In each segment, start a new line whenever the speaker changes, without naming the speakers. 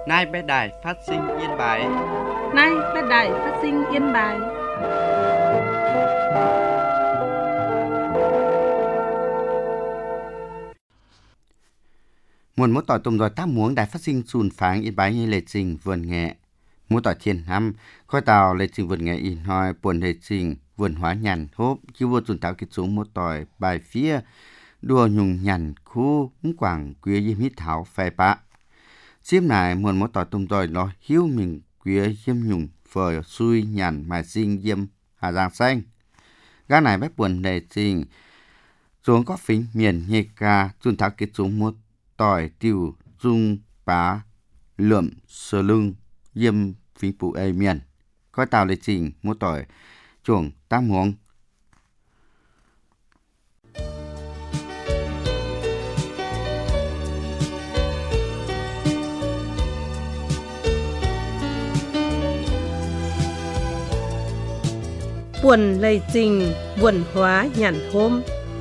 Nay bé đài phát sinh Yên Bái.
Nay bé đài phát sinh Yên Bái.
Muốn mỗi tỏi tùng rồi tác muốn đài phát sinh sùn pháng Yên Bái như lệ trình vườn nghệ. Mỗi tỏi thiên năm, coi tàu lệ trình vườn nghệ in hoi buồn lệ trình vườn hóa nhàn hốp, chứ vô tuần táo kết xuống mỗi tỏi bài phía đùa nhung nhàn khu quảng quế yếm hít thảo phè bạ. Xiêm này muốn mỗi tỏi tùng rồi nó hiếu mình quế yếm nhung phở xui nhàn mà sinh yếm hà giang xanh. Gác này bếp buồn lệ trình xuống có phính miền nhê ca tuần táo kết xuống mỗi tỏi tiêu dung bá lượm sờ lưng yếm phính phụ ê miền. Coi tàu lệ trình mỗi tỏi chuồng tác muống.
Buồn lầy trình vườn hóa nhàn hôm.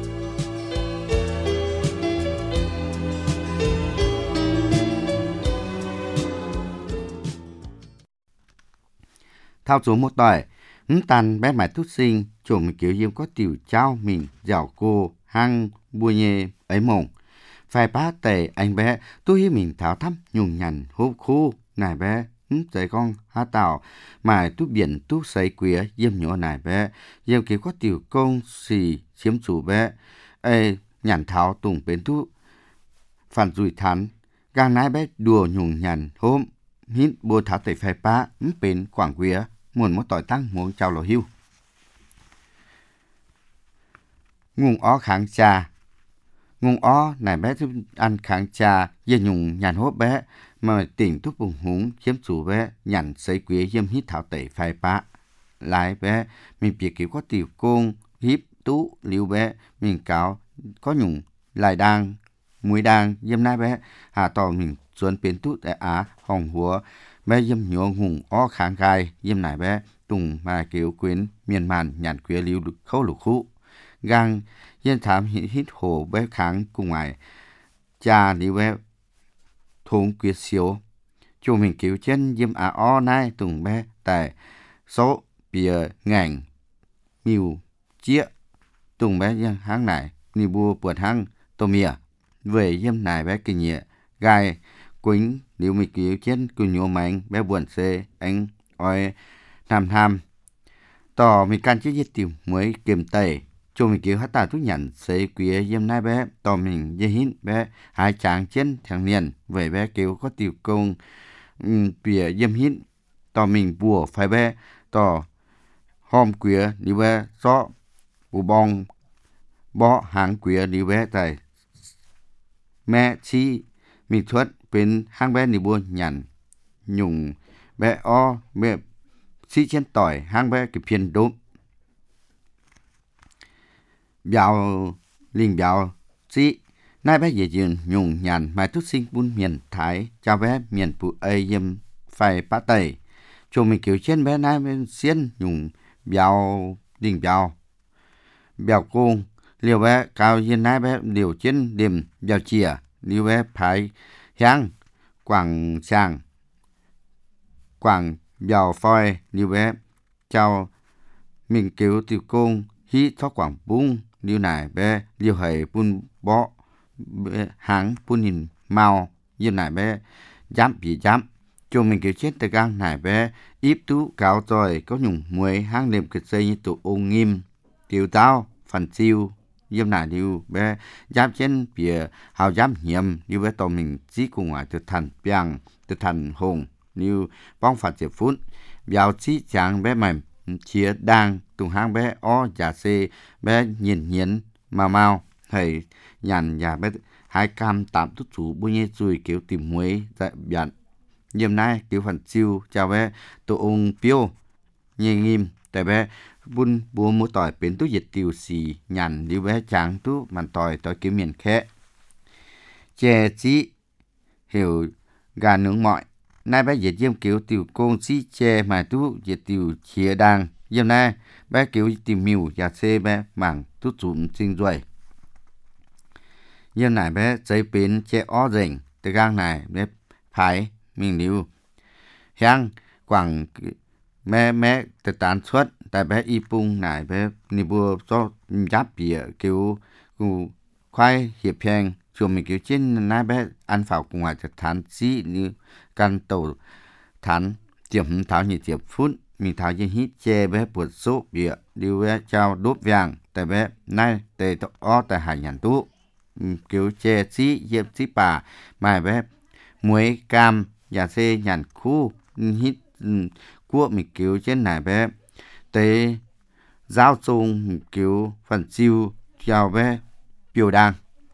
Thao số một tỏi tàn bé mải thút sinh chủ mình kiểu yếm có tiểu trao mình dạo cô hăng bùa nhê ấy mộng phải bá tề anh bé tôi hi mình tháo thăm nhung nhằn hốp khu này bé tới con há tàu mải tu biển tu sấy quía yếm nhỏ này bé yếm kiểu có tiểu công xì chiếm chủ bé ê nhằn tháo tùng bến tu phản rủi thắn gang nái bé đùa nhung nhằn hôm hít bùa tháo tề phải bá bến quảng quía muốn một tỏi tăng muốn chào lò hưu. Ngung ó kháng trà. Ngung ó này bé giúp ăn kháng trà, dê nhung nhàn hốt bé, mà tỉnh thuốc bùng húng chiếm chủ bé, nhàn sấy quế yếm hít thảo tẩy phai bạ. Lái bé, mình biết kiểu có tiểu công, hiếp tú, liu bé, mình cáo, có nhung, lại đang, muối đang, yếm nai bé, hà tỏ mình xuân biến tú tại Á, hồng húa, bé yếm nhô hùng ó kháng gai, yếm nai bé, tùng mà kiểu quyến, miền màn nhàn quế liu khâu lục khu. Gang yên thám hít hồ bé kháng cùng ngoài cha đi bé thốn quyết xíu chú mình cứu chân yếm á o nai tùng bé tại số bìa ngành miu chia tùng bé yên hang này ni bua buột hang tô mìa về yếm này bé kinh nhẹ gai quýnh nếu mình cứu chân cứ nhô mạnh bé buồn xê anh oi nam tham tỏ mình can chứ giết tiểu mới kiềm tẩy cho mình kiểu hát ta thuốc nhận sẽ quý yếm nai bé tỏ mình dây hít bé hai chàng trên thằng niên về bé kiểu có tiểu công bìa yếm hít tỏ mình bùa phải bé tỏ hôm quý đi bé gió bù bong bó hàng quý đi bé tại mẹ chi mình thuất bên hang bé đi bùa nhận nhung bé o bé chi trên tỏi hang bé cái phiền đốm Biao linh biao sĩ nai bé dễ dường nhung nhàn mai tút sinh bún miền Thái cho bé miền phụ ây yếm phải bá tẩy cho mình kiểu trên bé nai bên xiên nhung biao linh biao biao cung liều bé cao yên nai bé liều trên điểm biao chìa liều bé phải hiang quảng sang quảng biao phoi liều bé chào mình kiểu tiểu công hí thoát quảng bung liu nải bé liu hầy bun bó háng bun nhìn màu liu nải bé dám bị dám cho mình kiểu chết từ gang nải bé íp tú cáo rồi có nhung muối háng liềm kịch xây như tụ ôn nghiêm tiểu tao phần siêu liu nải liu bé dám trên bìa hào dám hiểm liu bé tàu mình chỉ cùng ngoài từ thành biang từ thành hùng liu bong phạt diệp phút vào chỉ chàng bé mềm chia đang tùng hang bé o giả xê bé nhìn mà mau thầy nhàn nhà bé hai cam tạm tút chủ bôi nhê chui kiểu tìm muối tại biển nhầm nay kiểu phần siêu chào bé tổ ông piêu nhê nghiêm tại bé bun búa múa tỏi bến tú dịch tiêu xì nhàn liu bé tráng tú màn tỏi kiểu miền khẽ chè chí hiểu gà nướng mọi nay bé dệt diêm kiểu tiểu công xí chè mà tú dệt tiểu chia đang diêm nay bé kiểu tìm miu giả xê bé mảng tú chụm sinh ruồi diêm này bé giấy bến chè ó rỉnh từ gang này bé phải mình liu hang quảng mẹ tự tán xuất tại bé y pung nải bé ni bùa cho giáp bìa kiểu khoai hiệp heng chùa mình kiểu trên nai bé ăn phảo cùng ngoài thực thán xí như căn tàu thán tiệm tháo nhị tiệp phút mình tháo trên hít che bé bột số bìa điều bé trao đốt vàng tại bé nay tề o tại hải nhàn tú kiểu che xí hiệp xí bà mai bé muối cam giả xê nhàn khu hít của mình kiểu trên này bé tế giáo dung kiểu phần chiêu chào bé biểu đàng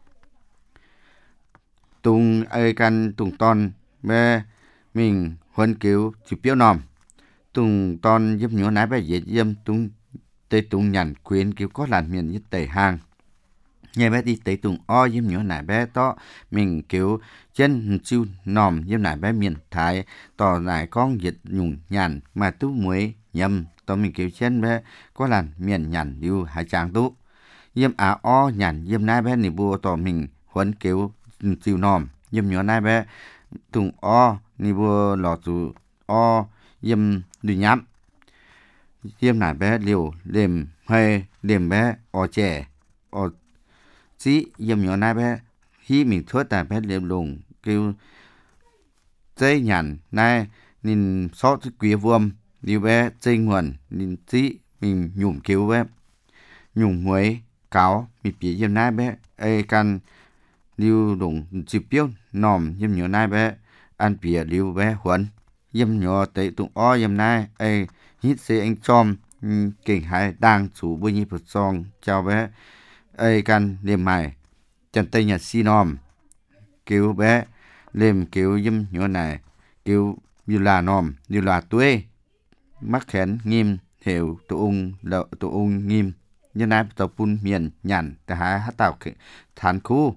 tung ai căn tung ton bé mình huấn kiểu chỉ biểu nòm tung ton giúp nhớ nái bé dễ dâm tung tế tung nhàn quyến kiểu có làn miền như tề hàng nghe bé đi tế tung o giúp nhớ nái bé to mình kiểu chân chiêu nòm giúp nái bé miền thái tỏ nái con dịch nhung nhàn mà tú muối nhầm tao mình kiểu chân bé có làn miền nhàn yêu hải trang tú yếm o nhàn yếm nai bé nỉ bùa tao mình huấn kiểu chiều nòm yếm nhớ nai bé tung o nỉ bùa lọ tụ o yếm đi nhắm yếm nai bé liều đêm hay đêm bé o trẻ o chí yếm nhớ nai bé hi mình thốt tại bé liều lùng kiểu dây nhàn nai nín sót quý vuông đi bé trên nguồn nín chí mình nhủm kiểu bé nhung muối cáo bị bị yếm nai bé ai can liu đụng chỉ biết nòm yếm nhớ nai bé ăn bìa liu bé huấn yếm nhớ tới tụng o yếm nai ai hít xe anh chom kinh hải đang chủ bơi nhịp song chào bé ai can liềm mày chân tây nhà si nòm kêu bé liềm kêu yếm nhớ này kêu như là nòm như là tuế mắc khén nghiêm hiểu tụ ung nghiêm như nãy tàu pun miền nhànแต่หาhát tàu thán khu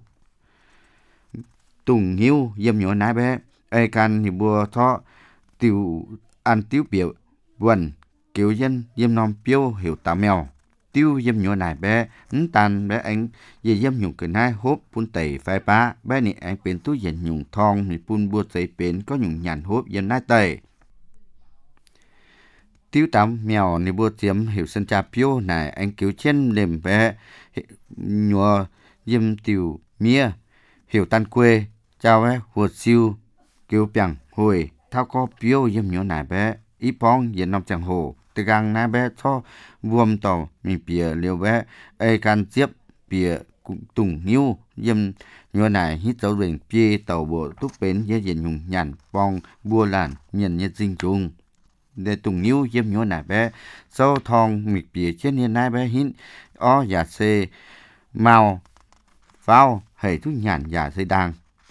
tùng hiu yếm nhớ nãy bé ai can thì bùa thọ tiêu ăn tiêu biểu buồn kiểu dân yếm nom piêu hiểu tao mèo tiêu yếm nhớ nãy bé tàn bé anh về yếm nhung cái nai hốp pun tẩy phai pa bé này anhเป็นตู้เย็นnhung thong thì pun bùa tẩyเป็นcó nhung nhàn hốp yếm nai tẩy tiêu tắm mèo ni bùa tiếm hiểu sân cha piêu này anh cứu trên đềm bé nhùa yếm tiểu mía hiểu tan quê chào bé huột siêu cứu bằng hồi thao có piêu yếm nhớ này bé ít bong yên nằm chẳng hồ từ gang nai bé cho vuông tàu mình bìa liều bé ai can tiếp bìa tùng nhiêu yếm nhớ này hít dấu đường pia tàu bộ túc bến dễ dàng nhung nhàn bong bua làn miền nhiệt dinh trùng để tùng nhiêu yếm nhớ nải bé sâu thong mịt bìa trên hiện nay bé hít o giả xê màu phao hầy thuốc nhàn giả xê đang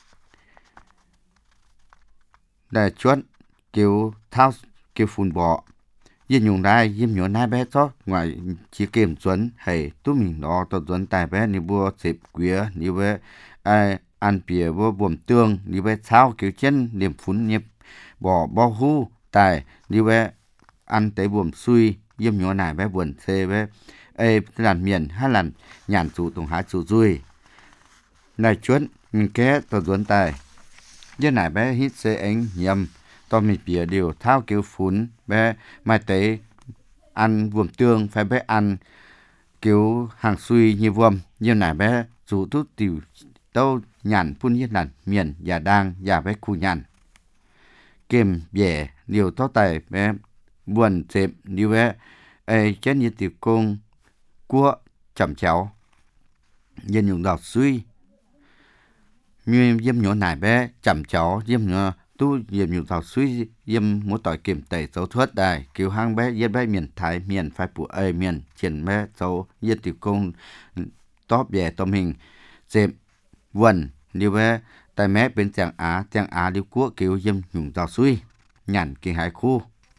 để chuột kiểu thao kiểu phun bọ yên dùng đai yếm nhớ nải bé cho ngoài chỉ kiểm chuẩn hầy tú mình đó tao chuẩn tài bé như bùa xếp quía như bé ai ăn bìa bùa buồm tương như bé thao kiểu chân điểm phun nhịp bỏ bo hu tài như bé ăn tới buồm xuôi yếm nhớ nải bé buồn xê bé ê làn miền hát làn nhàn chủ tùng há chủ duy này chuột mình ké tao chuẩn tài như nải bé hít xê ánh nhầm tao mình bìa điều thao kiểu phun bé mai tới ăn buồm tương phải bé ăn kiểu hàng xuôi như vuông như nải bé chủ tút tiểu tao nhàn phun như làn miền và đang và bé khu nhàn kem bẻ điều tao tài bé buồn xếp như bé ai chết như tiểu công cua chậm cháu dân dùng đọc suy như yếm nhớ nải bé chậm cháu yếm nhớ tu yếm dùng đọc suy yếm muốn tỏi kiểm tẩy dấu thuất đài kiểu hang bé yếm bé miền thái miền phai phụ ơi miền triển bé dấu yếm tiểu công tóp bẻ tôm hình xếp buồn như bé tại mẹ bên tiếng Á điêu quốc kiểu yếm dùng đọc suy nhàn kỳ hải khu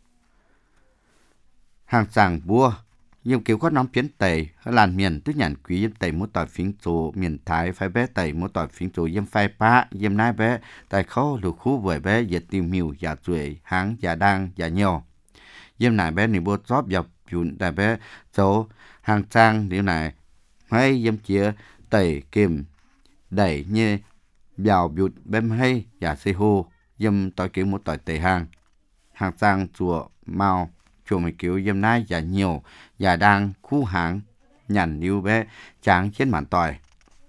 hàng sàng bua yếm kiểu có nóng phiến tẩy làn miền tức nhàn quý yếm tẩy một tỏi phiến chỗ miền thái phải bé tẩy một tỏi phiến chỗ yếm phai pa yếm nai bé tại khâu lục khu với bé yết tìm miu giả tuổi háng giả đang giả nhiều yếm nai bé nỉ bua chóp dọc yun tại bé chỗ hàng sang điều này hay yếm chia tẩy kìm đẩy như bèo bụt bém hay giả xê hô dâm tỏi kiểu một tỏi tề hàng sang chùa mao chùa mình kiểu dâm nai và nhiều và đang khu hàng nhằn lưu bé tráng trên màn tỏi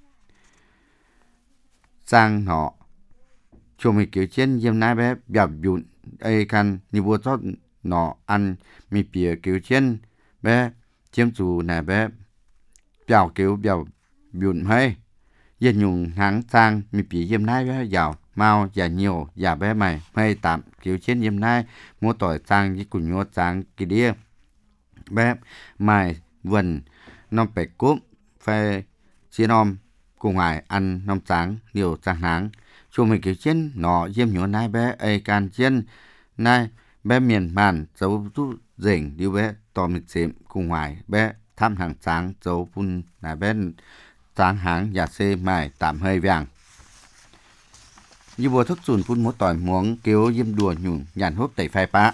sang họ chùa mình kiểu trên dâm nai bé bẹp dụn ai căn như bùa chót nọ ăn mi bìa kiểu trên bé chiếm chủ này bé bèo kiểu bèo dụn hay dân dùng hàng sang mi bìa dâm nai bé giàu mau và nhiều và bé mày hay tạm kiểu trên dâm nai mua tỏi sang với cùng nhau sang kỳ đĩa bé mày vần non bể cốp phê chia nom cùng ngoài ăn nông sáng nhiều sáng nắng chùa mình kiểu trên nó diêm nhỏ nai bé ai can trên nai bé miền màn dấu tu rỉnh đi bé to mịt xịm cùng ngoài bé thăm hàng sáng dấu phun là bé sáng hàng giả xê mài tạm hơi vàng như bùa thức sùn phun một tỏi muống kêu diêm đùa nhung nhàn hốp tẩy phai pá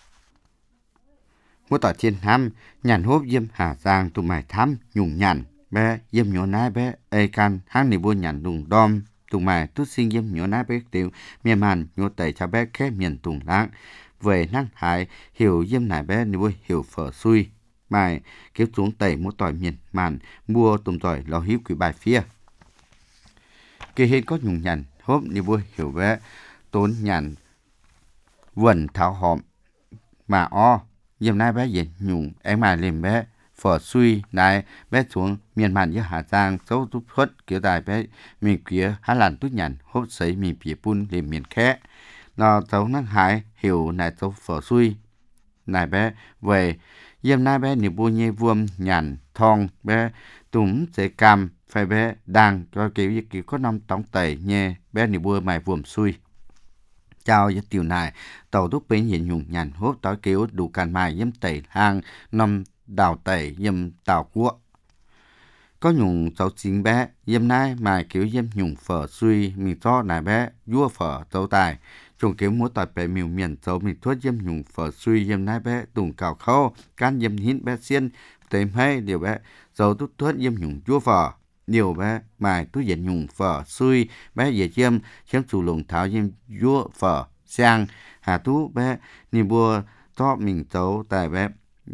một tỏi thiên ham nhàn hốp diêm hà giang tụ mài thăm nhung nhàn bé diêm nhỏ nai bé ai can hang này buôn nhàn đùng đom tùng mài tút sinh diêm nhỏ nai bé tiểu miền màn nhỏ tẩy cho bé khé miền tùng lãng về năng hải hiểu diêm nải bé này buôn hiểu phở xui mài kéo xuống tẩy một tỏi miền màn mua tùng tỏi lò hiếu quỷ bài phía kia hết có nhung nhàn hốp này buôn hiểu bé tốn nhàn vần tháo hòm mà diêm nai bé dệt nhung em mài lên bé phở xui này bé xuống miền màn với Hà Giang xấu tút khuất kiểu tài bé miền kia Hà Lan tút nhàn hốt sấy miền phía pun lên miền khé nó xấu năng hải hiểu này xấu phở xui này bé về diêm nai bé niệm bu nhê vuông nhàn thong bé túm sẽ cam phải bé đang cho kiểu có năm tống tẩy nhê bé niệm bu mày vuông xui chào với tiểu này tàu đúc bên hiện nhung nhàn hốt tối kiểu đủ càn mài dâm tẩy hang năm đào tẩy dâm tàu quốc có nhung cháu chính bé dâm nai mài kiểu dâm nhung phở suy mình cho này bé vua phở cháu tài trùng kiểu múa tỏi bé miều miền cháu mình thuốc dâm nhung phở suy dâm nai bé tùng cào khâu can dâm hít bé xiên tìm hay điều bé cháu tút thuốc dâm nhung vua phở điều bé mài túi diện nhung phở suy bé về chiêm chủ lùng tháo dâm vua phở sang hà tú bé ni bua cho mình cháu tài bé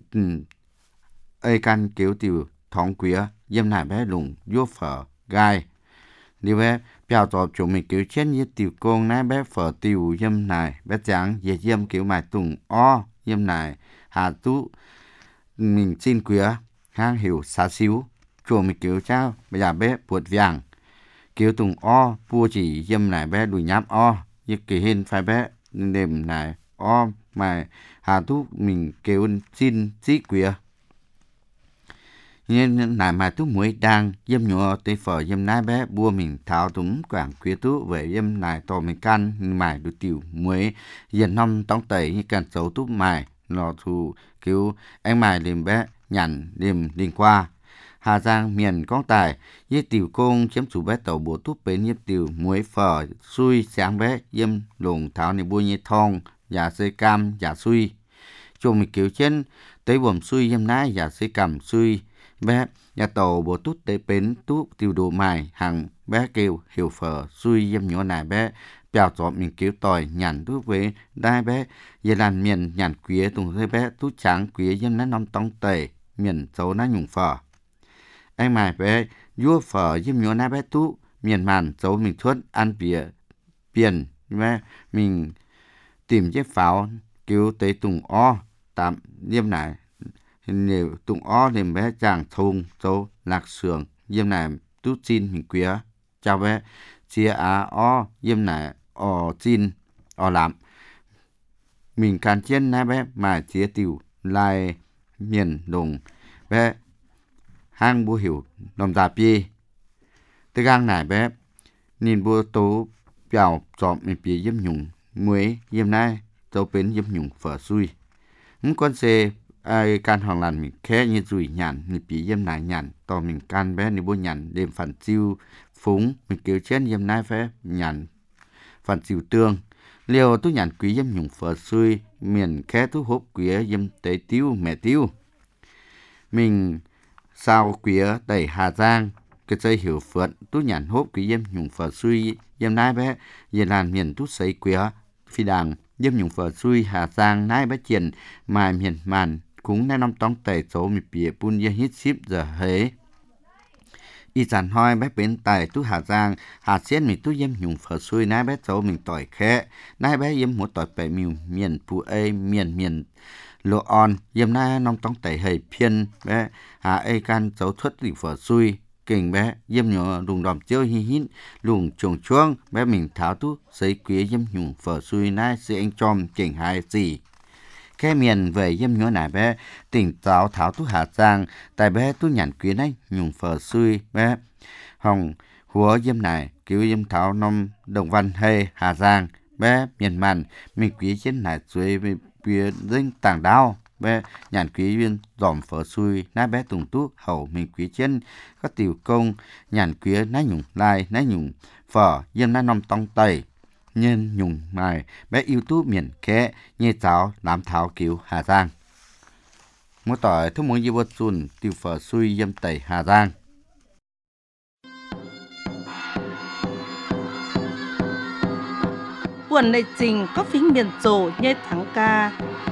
ai căn kiểu tiểu thống quía dâm nải bé lùng vua phở gai đi bé bèo cho chúng mình kiểu trên như tiểu công nãy bé phở tiểu dâm nải bé trắng về dâm kiểu mài tùng dâm nải hà tú mình xin quía hang hiểu xá xíu chuồng mình kiểu trao bây giờ bé buột vàng kiểu tùng bua chỉ dâm nải bé đùi nhám như kỳ hình phải bé đềm nải mà hà tú mình kiểu xin xí quía nên nãy mà tú muối đang dâm nhỏ tây phở dâm nai bé bua mình tháo túm quảng quía tú về dâm nai to mình can mài đủ tiểu muối dần năm tông tẩy như cần xấu tú mài lò thù kiểu anh mài liềm bé nhằn liềm liên qua Hà Giang miền con tài với tiểu công chiếm chủ bé tàu bố túp bến như tiểu muối phở xui sáng bé dâm lồng tháo này bua như thong giả dây cam giả xui chồng mình kiểu trên tới buồm xui dâm nai giả dây cam xui bé nhà tàu bố tút tế bến tú tiêu đồ mài hàng bé kêu hiểu phở xui dâm nhỏ này bé bèo cho mình kêu tỏi nhàn tú với đai bé về làn miền nhàn quía tùng thấy bé tú trắng quía dâm nát năm tông tẩy miền xấu nát nhung phở anh mài bé vua phở dâm nhỏ này bé tú miền màn xấu mình thuất ăn bìa biển bé mình tìm chiếc pháo kêu tế tùng tạm dâm này nếu tụng liền bé chàng thùng châu lạc sườn dâm này tút xin mình quía chào bé chia dâm này xin làm mình can trên na bé mà chia tiểu lại miền đồng bé hang bùa hiểu đồng giả pi tới gang này bé nhìn bùa tố bèo chọn mình pi dâm nhung muối dâm này châu bến dâm nhung phở xui con xe ai can hoàng làn mình khé như rủi nhàn mình bị dâm nải nhàn to mình can bé ni bố nhàn đêm phản chiêu phúng mình kêu chết dâm nai phé nhàn phản chiêu tương liều tú nhàn quý dâm nhung phở xui miền khé tú hốp quý dâm tế tiêu mẹ tiêu mình sao quý đẩy Hà Giang cái dây hiểu phượt tú nhàn hốp quý dâm nhung phở xui dâm nai bé giờ làn miền tú sấy quý phi đảng dâm nhung phở xuôi Hà Giang nái bá triển mài miền màn cũng nái năm tông tẩy số mi bìa bun ye hít ship giờ hế y sản hoi bé bên tài tú Hà Giang Hà Xiên mình tú dâm nhung phở xuôi nái bé số mình tỏi khẽ nái bé dâm một tỏi bể miền pu ê miền lộ on dâm nái năm tông tẩy hề phiên bé Hà ê can dấu xuất thì phở xuôi kình bé dâm nhỏ đùng đòm chơi hi hít lùng chuồng chuông bé mình tháo tú giấy quý dâm nhung phở xuôi nái sự anh chom kình hai gì cái miền về dâm nhỏ này bé tỉnh táo tháo tú Hà Giang tại bé tú nhàn quý này nhung phở xuôi bé hồng húa dâm này cứu dâm tháo nông đồng văn hay Hà Giang bé miền màn mình quý trên này xuôi bia dinh tàng đao bé nhàn quý viên dòm phở xuôi nái bé tùng tú hậu mình quý trên các tiểu công nhàn quý nái nhung lai nái nhung phở dâm nái nông tông tây nhân nhung mài bé yêu tú miền khẽ như cháu làm tháo cứu Hà Giang mỗi tỏi thức muốn di vật xuân tiêu phở xuôi dâm tẩy Hà Giang
Buồn này trình có phím miền trổ như thắng ca.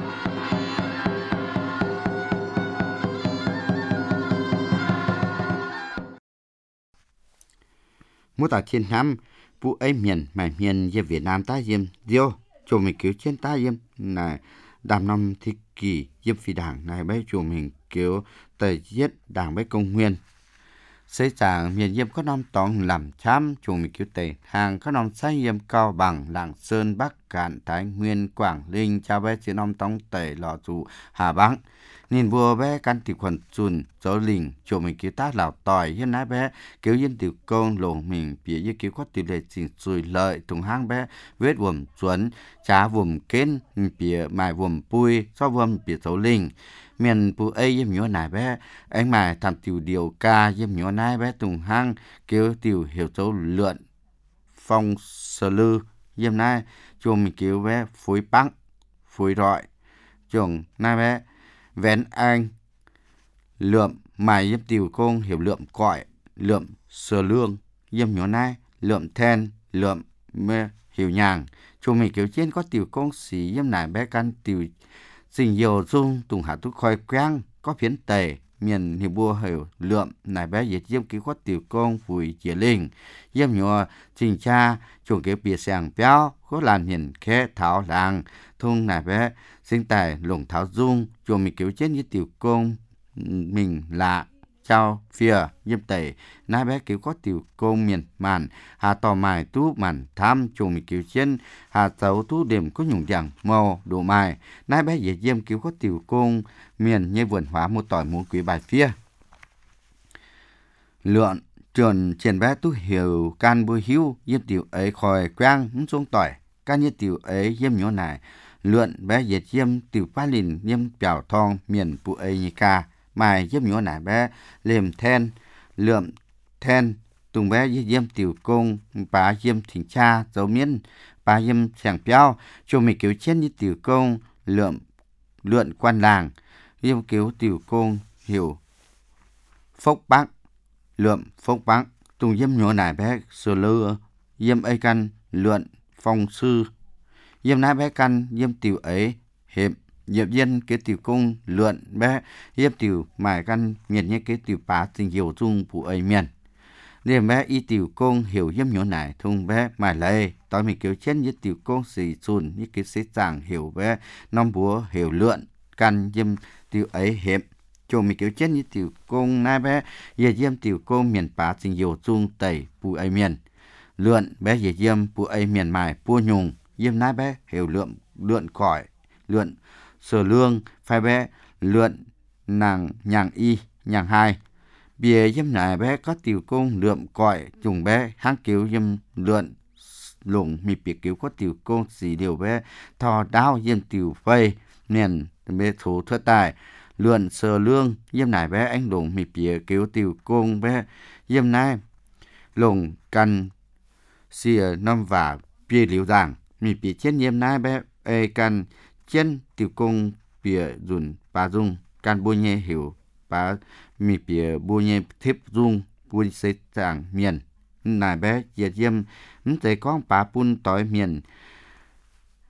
mỗi tỏi thiên năm vụ ấy miền mài miền về Việt Nam ta dâm diêu cho mình cứu trên ta dâm này đàm năm thế kỷ dâm phi đảng này bé cho mình cứu tẩy giết đảng bé công nguyên xây trạng miền dâm có năm tòng làm chám cho mình cứu tẩy hàng có năm xây dâm Cao Bằng Lạng Sơn Bắc Cạn Thái Nguyên Quảng Ninh cha bé chỉ năm tòng tẩy lò trụ Hà Bắc nhìn vua bé căn tiểu quần chun dấu lình cho mình cứu tác lào tỏi hiện nái bé cứu dân tiểu công lồng mình phía dưới cứu có tiểu lệ chỉnh sùi lợi thùng hang bé vết vuông chuẩn trá vuông kén phía mài vuông pui so vuông phía dấu lình miền pu ấy dâm nhỏ nái bé anh mài làm tiểu điều ca dâm nhỏ nái bé thùng hang cứu tiểu hiểu dấu lượn phong sờ lư dâm nái cho mình cứu bé phối băng phối rọi chồng nái bé vén anh lượm mài dâm tiểu công hiểu lượm cõi lượm sờ lương dâm nhỏ nai lượm then lượm mê hiểu nhàng cho mình kiểu trên có tiểu công xí dâm nải bé căn tiểu sinh nhiều dung tùng hạ tú khoi quang có phiến tề miền hiểu bua hiểu lượm nải bé dệt dâm ký có tiểu công vùi chia linh dâm nhỏ trình cha chuồng kiểu bìa sàng béo có làm hiền khẽ tháo làng thung nải bé sinh tài lồng tháo dung cho mình kiểu chết như tiểu công mình lạ trao phía dâm tẩy nái bé kiểu có tiểu công miền màn hà tò mài tú màn tham cho mình kiểu chết hà tấu tú điểm có nhung dạng màu đồ mài nái bé dễ dâm kiểu có tiểu công miền như vườn hóa một tỏi muốn quý bài phía lượn trường trên bé tú hiểu can bôi hiu dâm tiểu ấy khỏi quang xuống tỏi can như tiểu ấy dâm nhỏ này lượn bé dệt dâm tiểu pa lìn dâm chảo thong miền pu ấy như ca mài dâm nhỏ nải bé liềm then lượm then tùng bé dâm tiểu công bá dâm thỉnh cha dấu miên bá dâm sàng béo cho mình kiểu chết như tiểu công lượn quan làng dâm kiểu tiểu công hiểu phốc bác lượm phốc bác tùng dâm nhỏ nải bé sờ lơ dâm ấy căn lượn phong sư dâm nái bé căn dâm tiểu ấy hiệp dâm dân cái tiểu công lượn bé dâm tiểu mài căn miền như cái tiểu bá tình hiểu dung phụ ấy miền nên bé y tiểu công hiểu dâm nhỏ nải thùng bé mài lệ tối mình kiểu chết như tiểu công xì xùn như cái xế chàng hiểu bé năm búa hiểu lượn căn dâm tiểu ấy hiệp cho mình kiểu chết như tiểu công nái bé giờ dâm tiểu công miền bá tình hiểu dung tẩy phụ ấy miền lượn bé giờ dâm phụ ấy miền mài pua nhung dâm nái bé hiểu lượn cõi lượn sờ lương phai bé lượn nàng nhàng y nhàng hai bìa dâm nải bé có tiểu công lượm cõi trùng bé hang cứu dâm lượn lủng mi bìa cứu có tiểu công gì điều bé thò đao dâm tiểu phây nền bé thủ thất tài lượn sờ lương dâm nải bé anh lủng mi bìa cứu tiểu công bé dâm nái lủng căn xìa năm và bìa liễu giảng mi bìa trên dâm nái bé ê căn trên tiểu công bìa dùn bà dung can bôi nhẹ hiểu bà mi bìa bôi nhẹ thiếp dung bôi xế tàng miền nài bé diệt dâm tế con bà pun tỏi miền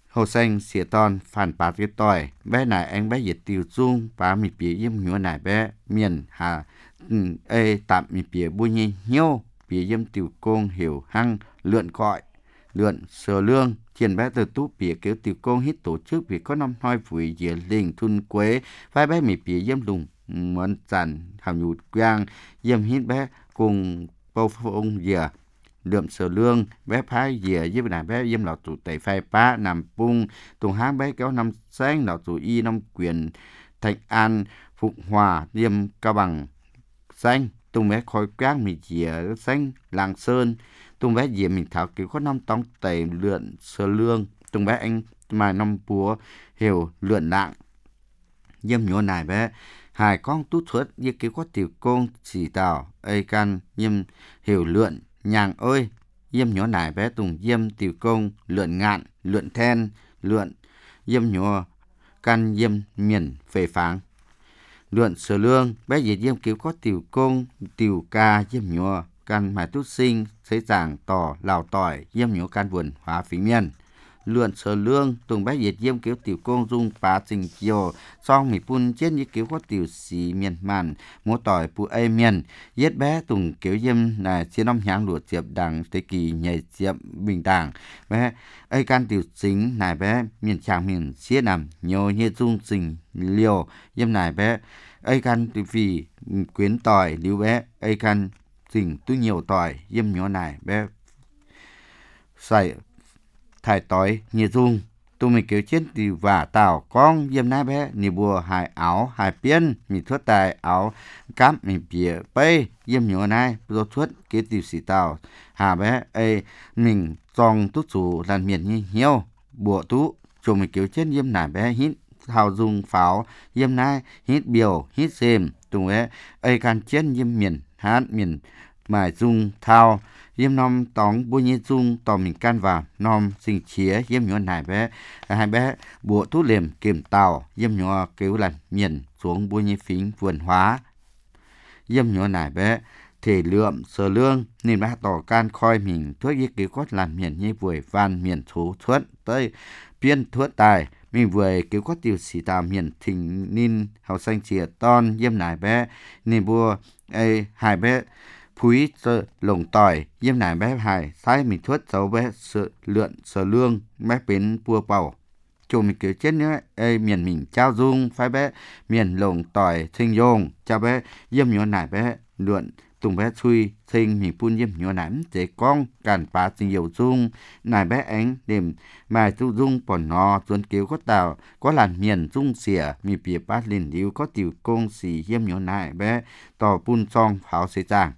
hồ xanh xỉa ton phản bạc cái tỏi bé này anh bé diệt tiêu dung và mi bìa yếm nhúa này bé miền hà tạm mi bìa bùi nhi nhiêu bìa yếm tiêu công hiểu hăng lượn gọi lượn sờ lương chuyện bé từ tú bìa kiểu tiêu công hít tổ chức vì có năm hoi phủi dìa linh thun quế vai bé mi bìa yếm lùng muốn chặn hào nhụt quang yếm hít bé cùng bao phong dìa lượm sờ lương bé phái dìa với này bé yếm lọ tụ tẩy phai pá nằm bung tùng háng bé kéo năm sáng lọ tụ y năm quyền thạch an phục hòa yếm cao bằng xanh tùng bé khói quang mì dìa xanh làng sơn tùng bé dìa mình thảo kiểu có năm tông tẩy lượn sờ lương tùng bé anh mà năm búa hiểu lượn nặng yếm nhổ này bé hai con tút thuất như kiểu có tiểu công chỉ tàu ai can yếm hiểu lượn nhàng ơi yếm nhỏ nải bé tùng yếm tiểu công lượn ngạn lượn then lượn yếm nhỏ căn yếm miền phê pháng lượn sờ lương bé gì yếm kiểu có tiểu công tiểu ca yếm nhỏ căn mà tút sinh thấy giảng tỏ lào tỏi yếm nhỏ căn buồn hóa phí miền lượn sờ lương tùng bé diệt yếm kiểu tiểu công dung phá trình chiều song mì pun chết như kiểu có tiểu xì miền màn múa tỏi pu ai miền yết bé tùng kiểu yếm là chia năm nhang lụa diệp đằng thế kỳ nhảy diệp bình đẳng bé ai can tiểu chính này bé miền tràng miền xiết nằm nhiều như dung trình liều yếm này bé ai can tiểu vì quyến tỏi liu bé ai can trình tu nhiều tỏi yếm nhỏ này bé xài thải tối như dung tụi mình kiểu chết thì và tàu con yếm nai bé ni bùa hài áo hài piên mi thuốc tài áo cám mi bìa bay yếm nhỏ nai rồi thuốc cái tiểu sĩ tàu hà bé ấy mình tròn tút chủ làm miền như nhiều bùa tú tụi mình kiểu chết yếm nai bé hít hào dung pháo yếm nai hít biểu hít xem tụi bé ấy can chết yếm miền hát miền mài dung thao yếm nom tóng bùi nhị dung tỏ mình can vào nom sinh chía yếm nhỏ nải bé hai bé bùa tú liềm kiềm tàu yếm nhỏ cứu lần miền xuống bùi nhị phính vườn hóa yếm nhỏ nải bé thể lượm sờ lương nên bác tỏ can khoi mình thuốc y cứu cốt làm miền như vùi van miền thú thuất tới biên thuất tài mình vừa cứu có tiểu sĩ tàu miền thình ninh hậu xanh chìa ton yếm nải bé nên bùa ai hai bé phúi lồng tỏi yếm nải bé hài sai mình thuất dấu bé lượn sờ lương bé bến bua bầu chùa mình kiểu chết nữa ê miền mình trao dung phái bé miền lồng tỏi thinh yông cho bé yếm nhỏ nải bé lượn tùng bé chui thinh mình phun yếm nhỏ nải để con cản phá tình nhiều dung nải bé ánh đêm mài tu dung bòn nò tuấn kiểu có tàu có làn miền dung xỉa mi bìa bát liền điếu có tiểu công xì yếm nhỏ nải bé tò phun song pháo xây giang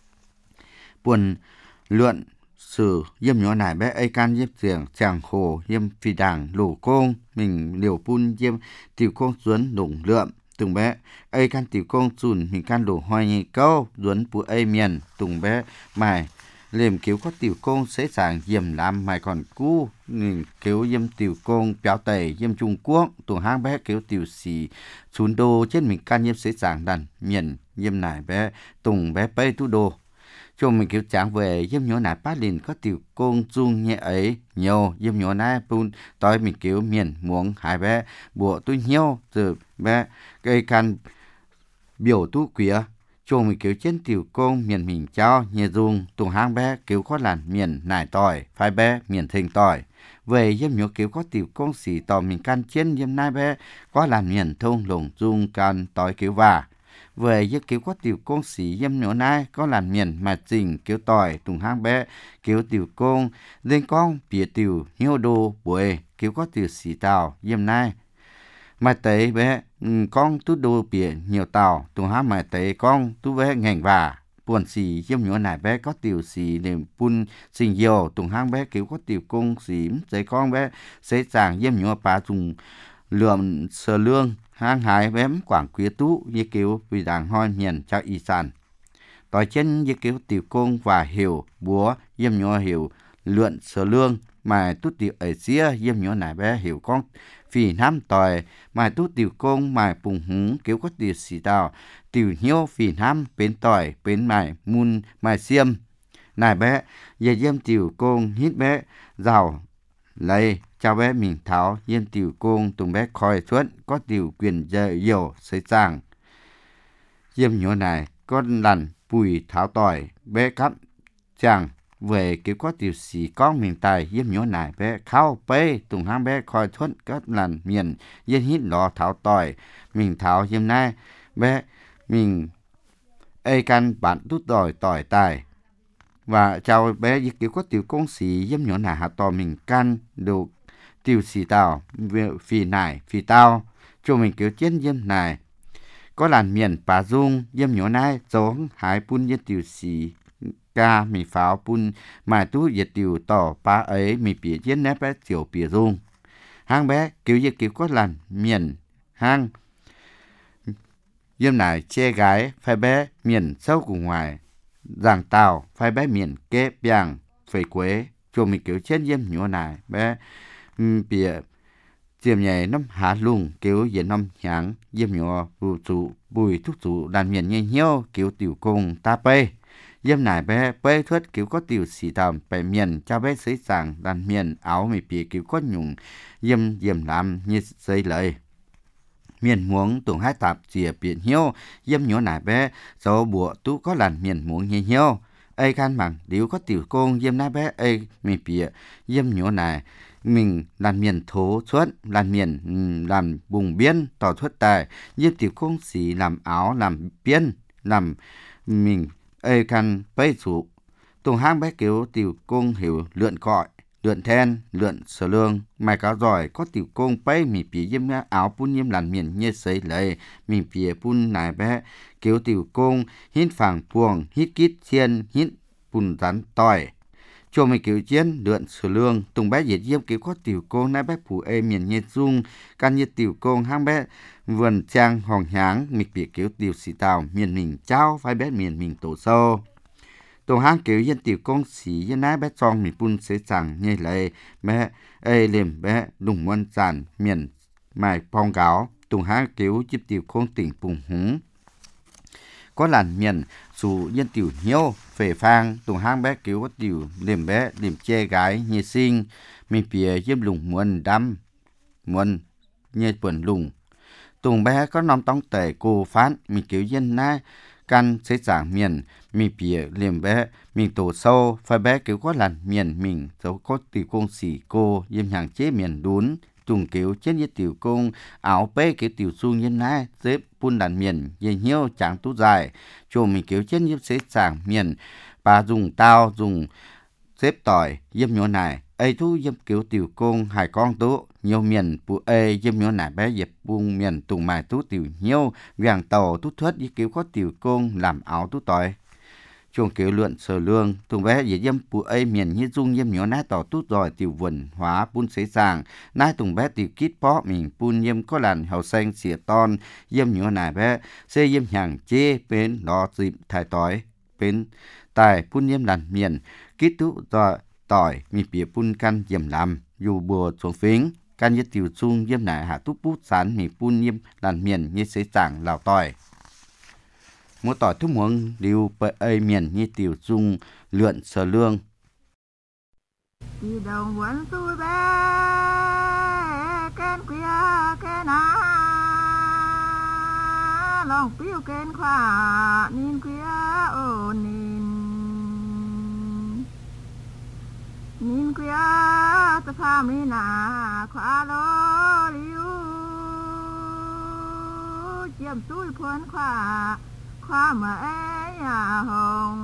buồn lượn sử yếm nhỏ nải bé ai can yếm giềng chàng hồ yếm phi đảng lũ công mình liều pun yếm tiểu công duấn lủng lượm tùng bé ai can tiểu công chùn mình can lũ hoài nhị câu duấn pu ai miền tùng bé mài liềm cứu có tiểu công sẽ sàng yếm làm mài còn cú mình cứu yếm tiểu công béo tẩy yếm Trung Quốc tùng hang bé cứu tiểu xì chún đô trên mình can yếm sẽ sàng đàn miền yếm nải bé tùng bé bay tu đô cho mình kiểu chẳng về yếm nhỏ nải bát liền có tiểu công dung nhẹ ấy nhiều yếm nhỏ nải pun tối mình kiểu miền muốn hai bé bùa tôi nhiều từ bé cây can biểu tu quía cho mình kiểu trên tiểu công miền mình trao nhẹ dung tùng hang bé kiểu có làn miền nải tỏi phai bé miền thình tỏi về yếm nhỏ kiểu có tiểu công xỉ tỏ mình can trên yếm nải bé có làn miền thông lồng dung can tỏi kiểu và về với kiểu có tiểu công sĩ yếm nhỏ nai có làn miền mà chỉnh kiểu tỏi tùng hang bé kiểu tiểu công lên con bìa tiểu hiếu đô buổi kiểu có tiểu sĩ tàu yếm nai mà tế bé con tú đô bìa nhiều tàu tùng hang mà tế con tú bé ngành và buồn sĩ yếm nhỏ nai bé có tiểu sĩ để pun sinh nhiều tùng hang bé kiểu có tiểu công sĩ tế con bé sẽ chàng yếm nhỏ bà dùng lượm sờ lương hang hải bém quảng quý tú như kiểu vì đảng hoi miền cho y sản tỏi chân như kiểu tiểu công và hiểu búa yếm nhỏ hiểu lượn sờ lương mà tút tiểu ở xía yếm nhỏ nải bé hiểu con phì nam tỏi mà tút tiểu công mà bùng húng kiểu có tiểu xì tàu tiểu hiếu phì nam bên tỏi bên mài mun mài xiêm nải bé giờ yếm tiểu công hít bé giàu lấy cho bé mình tháo yên tiểu công tùng bé khỏi thuận có tiểu quyền dạy dầu xây sang diêm nhớ này có lần bùi tháo tỏi bé cắm chàng về kiểu có tiểu sĩ con mình tài diêm nhớ này bé khao bê tùng hang bé khỏi thuận có lần miền yên hít lò tháo tỏi mình tháo diêm này bé mình ai căn bản tút đòi tỏi tài và chào bé dịch kiểu có tiểu công sĩ diêm nhớ này hạ tỏ mình căn được tiểu sĩ tao phì nải phì tao cho mình kiểu chiến diêm này có làn miền bà dung diêm nhớ này giống hải pun diêm tiểu sĩ ca mì pháo pun mà tú diệt tiểu tỏ ba ấy mì bìa chiến nếp bé tiểu bìa dung hang bé kiểu dịch kiểu có làn miền hang diêm này che gái phải bé miền sâu của ngoài giảng tàu phải bé miền kế biang phải quế cho mình kiểu chiến diêm nhớ này bé bìa diêm nhảy năm hạ lùng kiểu diện năm nháng diêm nhỏ bùi trụ bùi thúc trụ đàn miền nhanh hiếu kiểu tiểu công ta bê diêm này bé bê thuất kiểu có tiểu xì tầm bè miền cho bé sấy sàng đàn miền áo mì bìa kiểu có nhung diêm làm như dây lời miền muống tùng hai tạp chìa biển hiếu diêm nhỏ này bé số bùa tú có làn miền muống nhanh hiếu ai can bằng điếu có tiểu công diêm này bé ai mì bìa diêm nhỏ này mình làm miền thố xuất làm miền làm vùng biên tỏ xuất tài diêm tiểu công sĩ làm áo làm biên làm mình ai can bấy chủ tùng hang bé kiểu tiểu công hiểu lượn cọi lượn then lượn sở lương mày cá giỏi có tiểu công bấy mì bì diêm áo pun diêm làm miền như sấy lấy mì bì pun này bé kiểu tiểu công hít phẳng puồng hít kít chiên hít pun rắn tỏi cho mình kiểu chiến lượn sở lương tùng bé diệt diêm kiểu có tiểu công nãy bé phủ ê miền như dung can như tiểu công hang bé vườn trang hòn nháng mì bì kiểu tiểu sĩ tàu miền mình trao phải bé miền mình tổ sâu tùng hang kiểu yên tiểu công sĩ yên nãy bé trong mình pun sẽ chẳng như lấy bé ê liềm bé đùng muôn giản miền mài phong gáo tùng hang kiểu chip tiểu công tỉnh bùng húng có làn miền dù yên tiểu hiếu phê phang tùng hang bé kiểu có tiểu liềm bé liềm che gái như sinh mình bìa diêm lùng muôn đâm muôn như quần lùng tùng bé có nom tông tể cô phán mình kiểu yên nãy căn sẽ giảng miền mình bìa liềm bé mình tổ sâu phải bé kiểu có làn miền mình dấu có tiểu công sĩ cô diêm hàng chế miền đún tùng kiểu trên như tiểu công áo bé kiểu tiểu xuông như nãy xếp pun đàn miền dây hiếu chẳng tú dài cho mình kiểu trên như sẽ giảng miền bà dùng tao dùng xếp tỏi diêm nhỏ này ấy thu diêm kiểu tiểu công hải con tú nhiều miền phụ ê diêm nhỏ này bé dẹp buông miền tùng mài tú tiểu nhiêu vàng tàu tú thất như kiểu có tiểu công làm áo tú tỏi chuồng kiểu lượn sở lương tùng bé dễ diêm phụ ê miền như dung diêm nhỏ nái tỏ tú rồi tiểu vườn hóa pun sấy sàng nái tùng bé tiểu kít bó mình pun diêm có làn hậu xanh xỉa ton diêm nhỏ này bé xê diêm hàng chê bên lò dịp thải tỏi bên tài pun diêm làn miền kít tú rồi tỏi mi bìa pun căn diêm làm dù bùa xuống phính căn như tiểu chung diêm nải hạ túc bút sán mi pun diêm làn miền như sấy sàng lào tỏi mỗi tỏi thúc muỗng điều bệ ây miền như tiểu chung lượn sở lương
đi đồng vẫn tôi bé kén quia kén á lòng piu kén khoa nín quia ô nín quia ta pha mi na khoa lo liu chiêm túi phun khoa mà ấy à hồng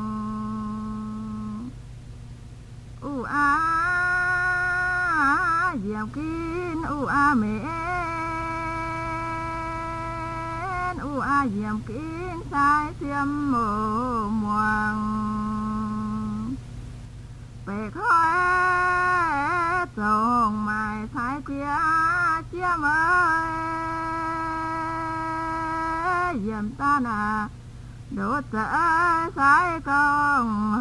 a diệm kín a mến a diệm kín sai xiêm mồ muang về khói trồng mài thái kia chiêm ơi diệm ta nà đốt dỡ sai công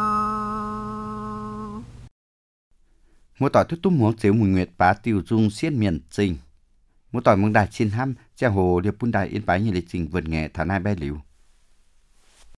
hầu
mỗi tỏi thúc túc muỗng xíu mùi nguyệt bá tiểu dung xiết miền trình mỗi tỏi mừng đài xin hăm giang hồ điệp bún đài yên bái như lịch trình vượt nghề thả nai bé liu